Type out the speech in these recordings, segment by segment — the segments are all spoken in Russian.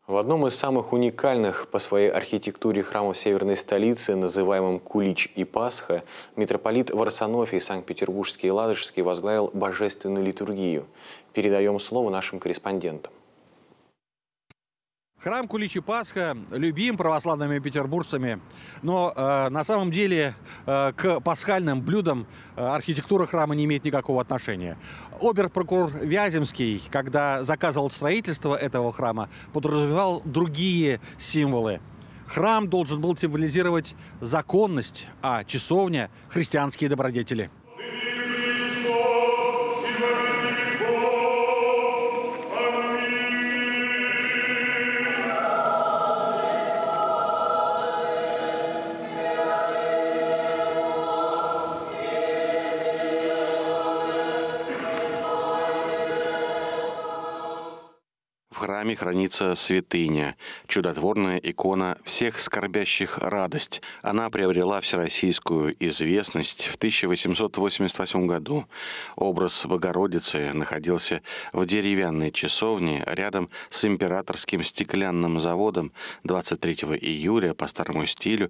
В одном из самых уникальных по своей архитектуре храмов северной столицы, называемом Кулич и Пасха, митрополит Варсонофий Санкт-Петербургский и Ладожский возглавил божественную литургию. Передаем слово нашим корреспондентам. Храм Кулич и Пасха любим православными петербуржцами, но на самом деле к пасхальным блюдам архитектура храма не имеет никакого отношения. Обер-прокурор Вяземский, когда заказывал строительство этого храма, подразумевал другие символы. Храм должен был символизировать законность, а часовня – христианские добродетели. В храме хранится святыня, чудотворная икона всех скорбящих радость. Она приобрела всероссийскую известность в 1888 году. Образ Богородицы находился в деревянной часовне рядом с императорским стеклянным заводом. 23 июля по старому стилю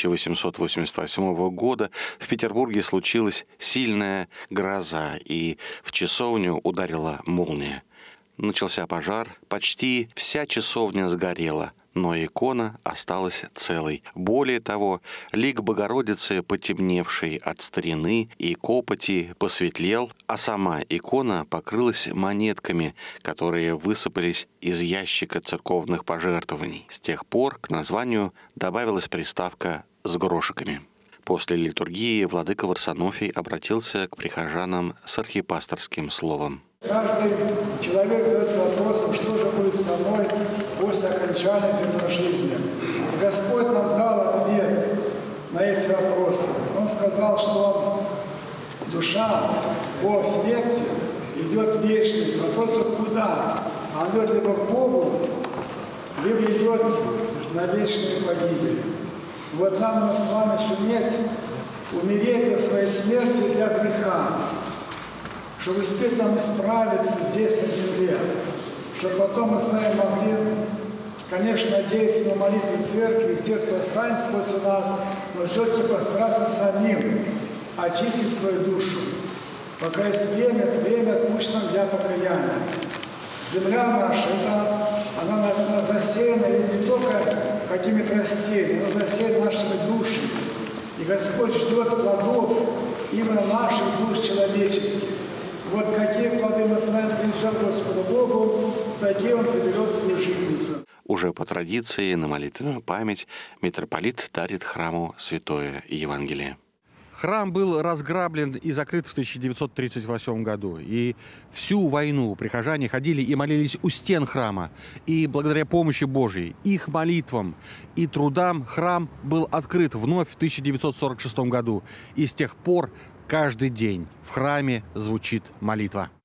1888 года в Петербурге случилась сильная гроза, и в часовню ударила молния. Начался пожар, почти вся часовня сгорела, но икона осталась целой. Более того, лик Богородицы, потемневший от старины и копоти, посветлел, а сама икона покрылась монетками, которые высыпались из ящика церковных пожертвований. С тех пор к названию добавилась приставка «с грошиками». После литургии владыка Варсонофий обратился к прихожанам с архипасторским словом. Каждый человек задается вопросом, что же будет со мной после окончания земной жизни. И Господь нам дал ответ на эти вопросы. Он сказал, что душа по смерти идет в вечность. Вопрос куда? Она идет либо к Богу, либо идет на вечную погибель. Вот нам с вами суметь умереть до своей смерти для греха, чтобы успеть нам исправиться здесь, на земле, чтобы потом мы с вами могли, конечно, надеяться на молитвы церкви, и тех, кто останется после нас, но все-таки постараться самим очистить свою душу. Пока есть время, это время отпущено для покаяния. Земля наша, она засеяна ведь не только какими-то растениями, она засеяна нашими душами. И Господь ждет плодов именно наших душ человеческих. Вот какие плоды мы с вами принесем Господу Богу, такие Он заберет свою житницу. Уже по традиции на молитвенную память митрополит дарит храму Святое Евангелие. Храм был разграблен и закрыт в 1938 году. И всю войну прихожане ходили и молились у стен храма. И благодаря помощи Божьей, их молитвам и трудам храм был открыт вновь в 1946 году. И с тех пор каждый день в храме звучит молитва.